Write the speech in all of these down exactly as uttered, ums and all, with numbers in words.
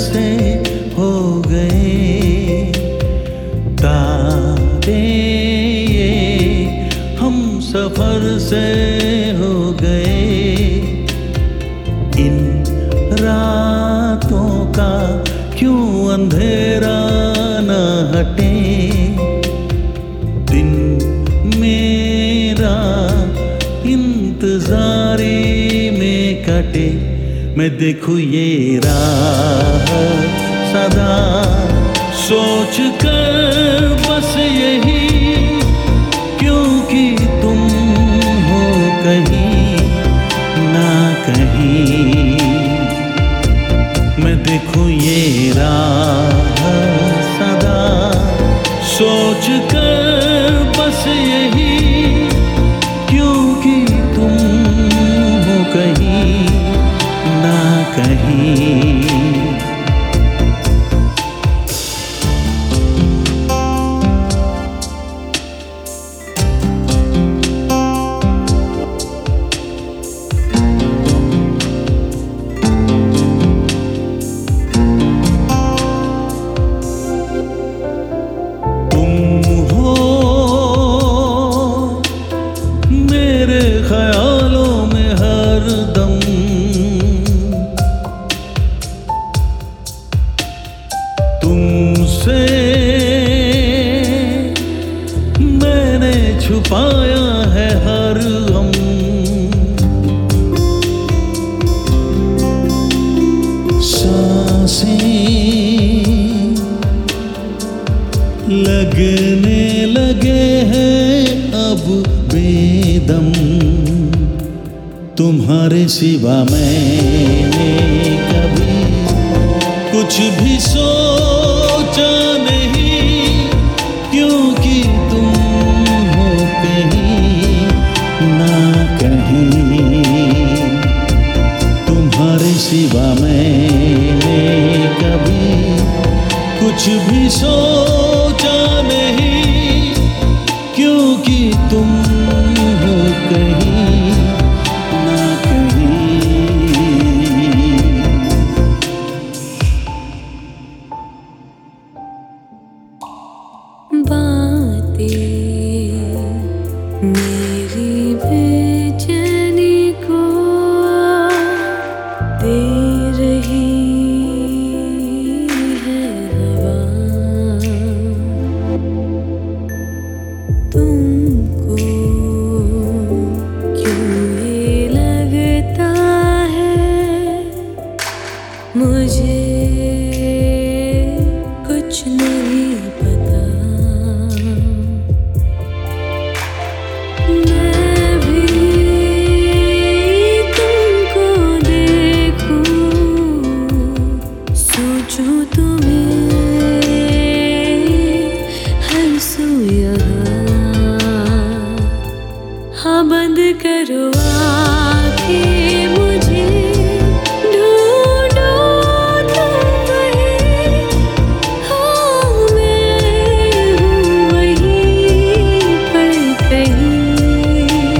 से हो गए तारे, ये हम सफर से हो गए। इन रातों का क्यों अंधेरा न हटे, दिन मेरा इंतजारी में कटे। मैं देखूं ये राह सदा सोच कर बस यही, क्योंकि तुम हो कहीं ना कहीं। मैं देखूं ये राह सदा सोच कर बस यही, क्योंकि तुम हो कहीं ना कहीं। ख्यालों में हरदम तुमसे मैंने छुपाया है हर गम। सांसें लगने लगे हैं अब बेदम, तुम्हारे सिवा मैंने कभी कुछ भी सोचा नहीं, क्योंकि तुम हो कहीं ना कहीं। तुम्हारे सिवा मैंने कभी कुछ भी सोचा नहीं, क्योंकि तुम हो कहीं ना कहीं। बातें मेरी बेचैनी को दे रही है हवा, तुमको क्यों ये लगता है मुझे कुछ नहीं पता। मैं भी तुमको देखूं, सोचूं तुम्हें हर सू यहाँ। हाँ बंद करो आँखें, मुझे ढूंढो तुम वहीं। हाँ मैं हूँ वहीं पर कहीं।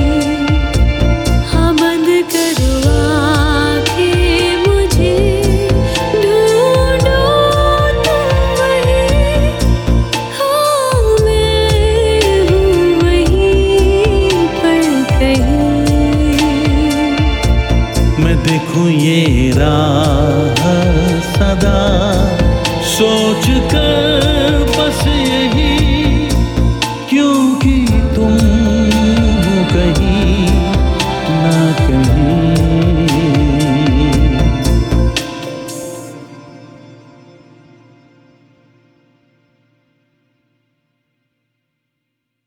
हाँ बंद करो आँखें, मुझे ढूंढो तुम वहीं। हाँ मैं हूँ वहीं पर कहीं। मैं देखूं ये राह सदा सोच कर